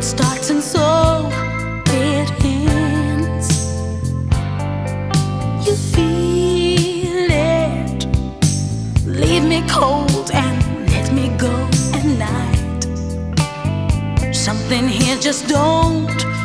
it starts and so it ends. You feel it, leave me cold and let me go at night. Something here just don't